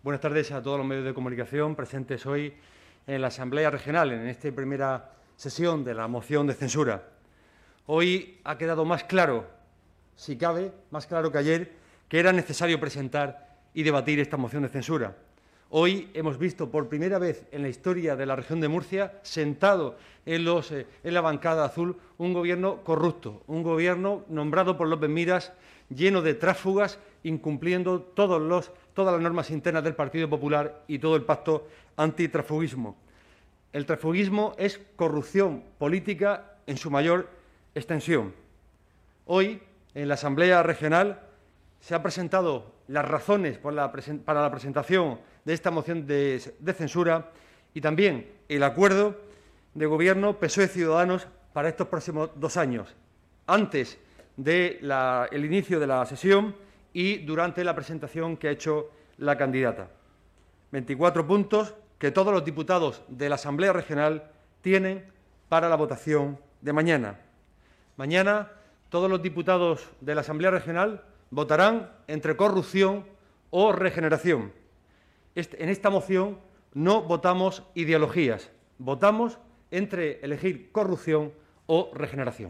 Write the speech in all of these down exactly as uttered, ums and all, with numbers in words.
Buenas tardes a todos los medios de comunicación presentes hoy en la Asamblea Regional, en esta primera sesión de la moción de censura. Hoy ha quedado más claro, si cabe, más claro que ayer, que era necesario presentar y debatir esta moción de censura. Hoy hemos visto por primera vez en la historia de la región de Murcia, sentado en, los, eh, en la bancada azul, un gobierno corrupto, un gobierno nombrado por López Miras, lleno de tráfugas, incumpliendo todos los, todas las normas internas del Partido Popular y todo el pacto antitrafugismo. El trafugismo es corrupción política en su mayor extensión. Hoy, en la Asamblea Regional, se han presentado las razones por la para la presentación de esta moción de, de censura y también el acuerdo de Gobierno P S O E-Ciudadanos para estos próximos dos años, antes del de inicio de la sesión y durante la presentación que ha hecho la candidata. veinticuatro puntos que todos los diputados de la Asamblea Regional tienen para la votación de mañana. Mañana todos los diputados de la Asamblea Regional votarán entre corrupción o regeneración. Este, en esta moción no votamos ideologías, votamos entre elegir corrupción o regeneración.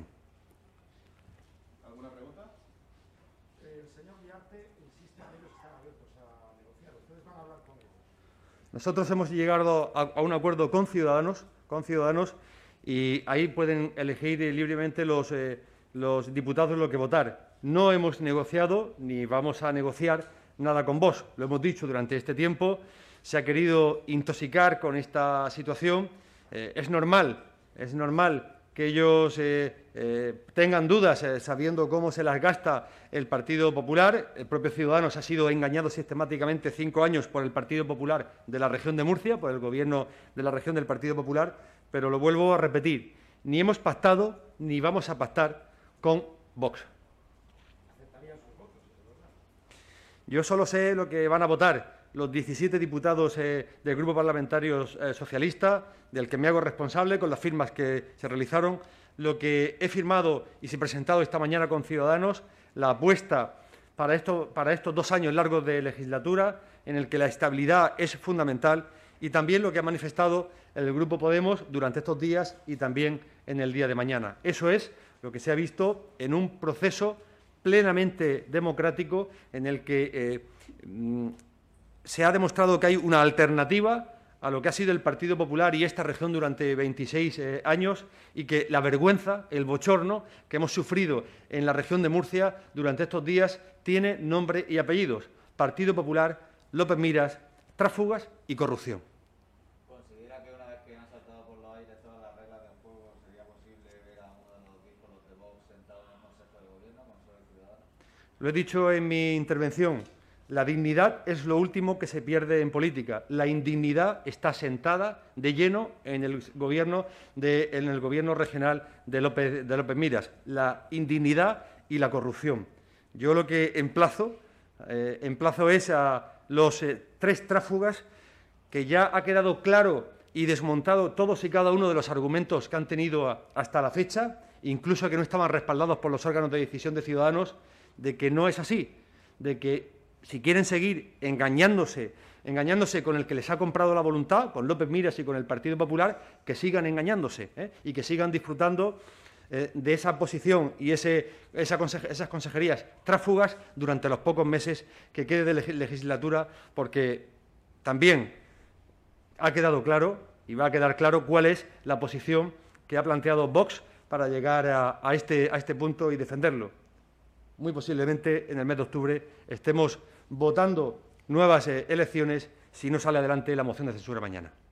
¿Alguna pregunta? El señor Viarte insiste en que ellos están abiertos a negociar. ¿Ustedes van a hablar con ellos? Nosotros hemos llegado a, a un acuerdo con Ciudadanos, con Ciudadanos y ahí pueden elegir libremente los, eh, los diputados lo que votar. No hemos negociado ni vamos a negociar nada con Vox. Lo hemos dicho durante este tiempo. Se ha querido intoxicar con esta situación. Eh, es normal, es normal que ellos eh, eh, tengan dudas eh, sabiendo cómo se las gasta el Partido Popular. El propio Ciudadanos ha sido engañado sistemáticamente cinco años por el Partido Popular de la región de Murcia, por el Gobierno de la región del Partido Popular, pero lo vuelvo a repetir, ni hemos pactado ni vamos a pactar con Vox. Yo solo sé lo que van a votar los diecisiete diputados eh, del Grupo Parlamentario eh, Socialista, del que me hago responsable con las firmas que se realizaron, lo que he firmado y se ha presentado esta mañana con Ciudadanos, la apuesta para, esto, para estos dos años largos de legislatura, en el que la estabilidad es fundamental, y también lo que ha manifestado el Grupo Podemos durante estos días y también en el día de mañana. Eso es lo que se ha visto en un proceso plenamente democrático en el que eh, se ha demostrado que hay una alternativa a lo que ha sido el Partido Popular y esta región durante veintiséis eh, años y que la vergüenza, el bochorno que hemos sufrido en la región de Murcia durante estos días tiene nombre y apellidos. Partido Popular, López Miras, tráfugas y corrupción. ¿Considera que una vez que han saltado por los aires todas las reglas del juego sería posible ver a uno de los discos de Vox sentado en el Consejo de Gobierno, Consejo de Ciudadanos? Lo he dicho en mi intervención, la dignidad es lo último que se pierde en política. La indignidad está sentada de lleno en el gobierno, de, en el gobierno regional de López, de López Miras. La indignidad y la corrupción. Yo lo que emplazo, eh, emplazo es a los eh, tres tráfugas que ya ha quedado claro y desmontado todos y cada uno de los argumentos que han tenido a, hasta la fecha, incluso que no estaban respaldados por los órganos de decisión de Ciudadanos, de que no es así, de que si quieren seguir engañándose, engañándose con el que les ha comprado la voluntad, con López Miras y con el Partido Popular, que sigan engañándose ¿eh? y que sigan disfrutando eh, de esa posición y ese, esa conseje, esas consejerías tráfugas durante los pocos meses que quede de legislatura, porque también ha quedado claro y va a quedar claro cuál es la posición que ha planteado Vox para llegar a, a, este, a este punto y defenderlo. Muy posiblemente en el mes de octubre estemos votando nuevas eh, elecciones si no sale adelante la moción de censura mañana.